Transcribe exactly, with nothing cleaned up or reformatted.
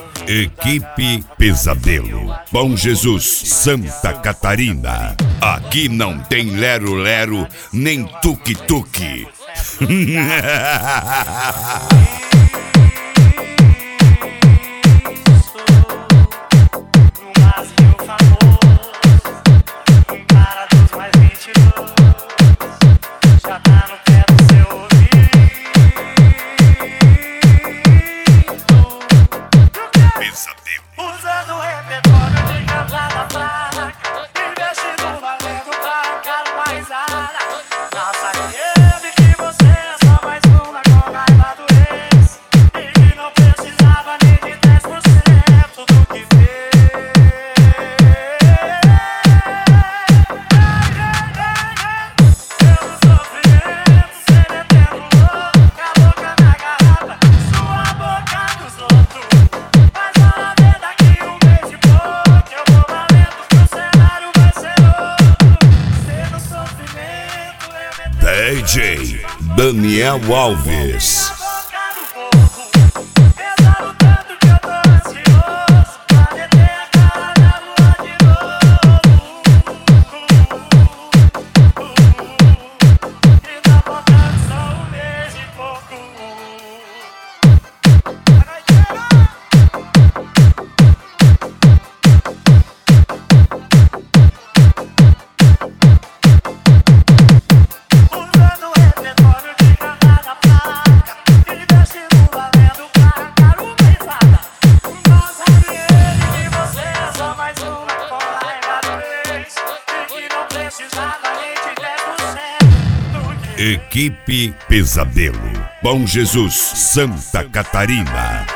Equipe Pesadelo, Bom Jesus, Santa Catarina. Aqui não tem lero-lero, nem tuque-tuque. Usando o repertório de cantada fraca, investindo valendo pra cara mais ara. Nossa, ele que você é só mais uma com raiva do ex, e que não precisava nem de dez por cento do que fez. Pelo sofrimento, cê metendo louco, a boca na garrafa, sua boca dos outros. D J Daniel Alves. Equipe Pesadelo, Bom Jesus, Santa Catarina.